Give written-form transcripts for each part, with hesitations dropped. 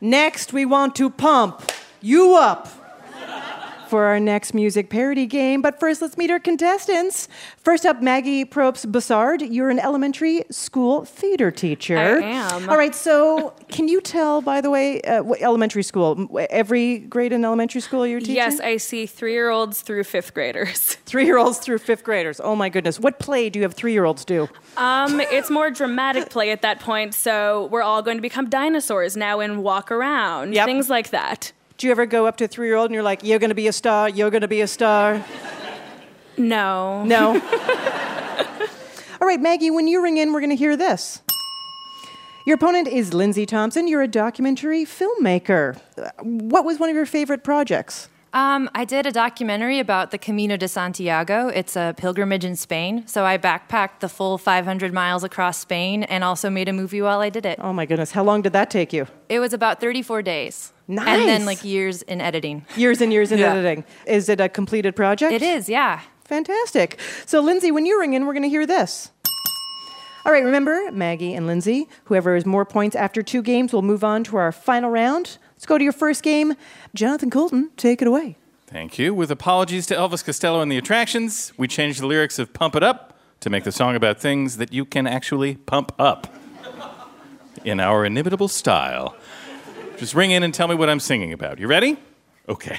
Next, we want to pump you up for our next music parody game. But first, let's meet our contestants. First up, Maggie Probst-Bussard. You're an elementary school theater teacher. I am. All right, so can you tell, by the way, what elementary school, every grade in elementary school you're teaching? Yes, I see 3-year-olds through 5th graders. 3-year-olds through 5th graders. Oh, my goodness. What play do you have 3-year-olds do? It's more dramatic play at that point, so we're all going to become dinosaurs now and walk around. Yep. Things like that. Do you ever go up to a 3-year-old and you're like, you're going to be a star, you're going to be a star? No. No? All right, Maggie, when you ring in, we're going to hear this. Your opponent is Lindsay Thompson. You're a documentary filmmaker. What was one of your favorite projects? I did a documentary about the Camino de Santiago. It's a pilgrimage in Spain. So I backpacked the full 500 miles across Spain and also made a movie while I did it. Oh, my goodness. How long did that take you? It was about 34 days. Nice. And then years in editing. Years and years in editing. Is it a completed project? It is, yeah. Fantastic. So, Lindsay, when you ring in, we're going to hear this. All right, remember, Maggie and Lindsay, whoever has more points after 2 games will move on to our final round. Let's go to your first game. Jonathan Coulton, take it away. Thank you. With apologies to Elvis Costello and the Attractions, we changed the lyrics of Pump It Up to make the song about things that you can actually pump up in our inimitable style. Just ring in and tell me what I'm singing about. You ready? Okay.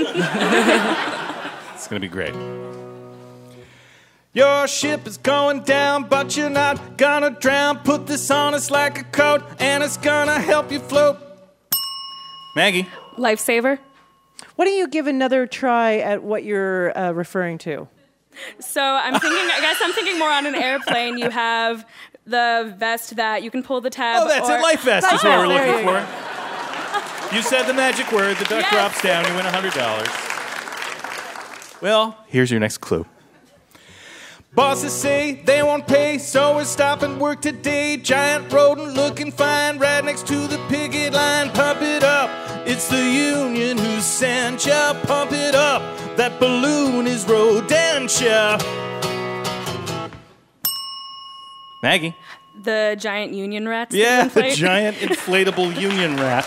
It's going to be great. Your ship is going down, but you're not gonna drown. Put this on us like a coat, and it's gonna help you float. Maggie. Lifesaver. Why don't you give another try at what you're referring to? So I'm thinking more on an airplane. You have the vest that you can pull the tab. Oh, that's a life vest is what we're looking for. You said the magic word, the duck drops down, you win $100. Well, here's your next clue. Bosses say they won't pay, so we're stopping work today. Giant rodent looking fine right next to the picket line. Pump it up, it's the union who sent ya. Pump it up, that balloon is rodentia. Maggie. The giant union rats. Yeah, the giant inflatable union rat.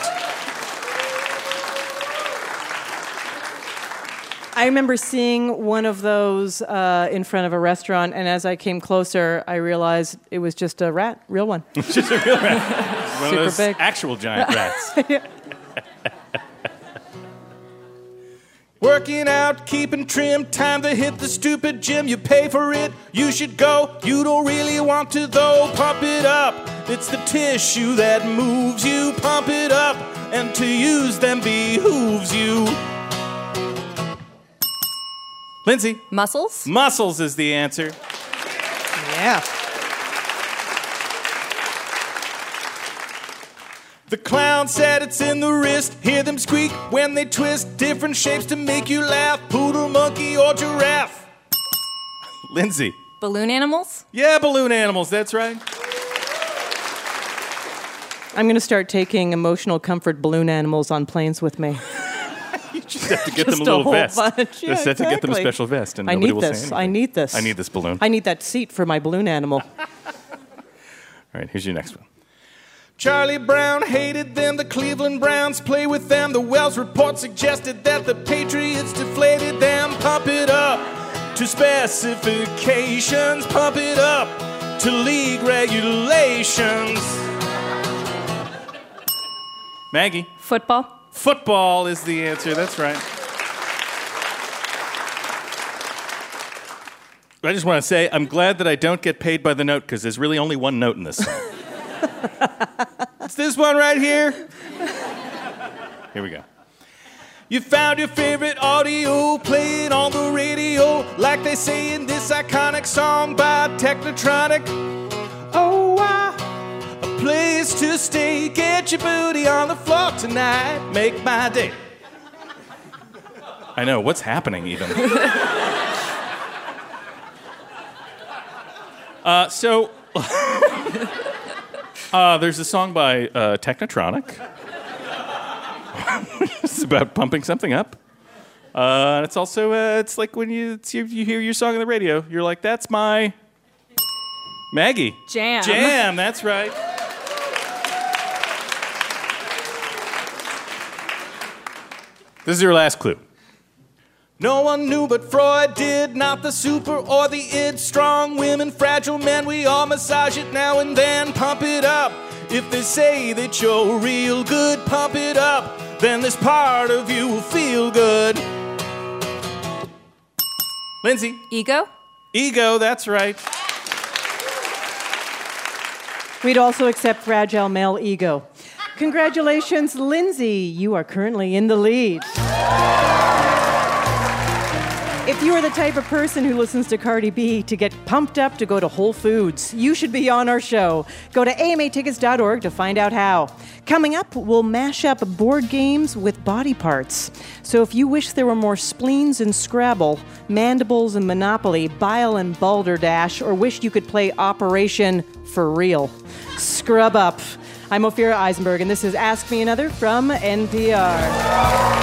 I remember seeing one of those in front of a restaurant, and as I came closer, I realized it was just a rat, real one. Just a real rat. One Super of those big. Actual giant rats. Working out, keeping trim, time to hit the stupid gym. You pay for it, you should go. You don't really want to though. Pump it up, it's the tissue that moves you. Pump it up, and to use them behooves you. Lindsay. Muscles? Muscles is the answer. Yeah. The clown said it's in the wrist. Hear them squeak when they twist. Different shapes to make you laugh. Poodle, monkey, or giraffe. Lindsay. Balloon animals? Yeah, balloon animals, that's right. I'm going to start taking emotional comfort balloon animals on planes with me. You just have to get Just them a little whole vest. bunch. Yeah, Just have to get them a exactly. special vest, and I nobody need will say this. anything. I need this. I need this balloon. I need that seat for my balloon animal. All right, here's your next one. Charlie Brown hated them. The Cleveland Browns play with them. The Wells report suggested that the Patriots deflated them. Pump it up to specifications. Pump it up to league regulations. Maggie. Football. Football is the answer. That's right. I just want to say I'm glad that I don't get paid by the note because there's really only one note in this song. It's this one right here. Here we go. You found your favorite audio, play it on the radio, like they say in this iconic song by Technotronic. Oh, wow. A place to stay, get your booty on the floor tonight, make my day. I know, what's happening even? There's a song by Technotronic. It's about pumping something up. It's also, it's like when you hear your song on the radio, you're like, that's my Maggie. Jam. Jam, that's right. This is your last clue. No one knew but Freud did, not the super or the id. Strong women, fragile men, we all massage it now and then. Pump it up. If they say that you're real good, pump it up. Then this part of you will feel good. Lindsay. Ego? Ego, that's right. We'd also accept fragile male ego. Congratulations, Lindsay. You are currently in the lead. If you are the type of person who listens to Cardi B to get pumped up to go to Whole Foods, you should be on our show. Go to amatickets.org to find out how. Coming up, we'll mash up board games with body parts. So if you wish there were more spleens in Scrabble, mandibles in Monopoly, bile and balderdash, or wish you could play Operation For Real, scrub up. I'm Ophira Eisenberg, and this is Ask Me Another from NPR.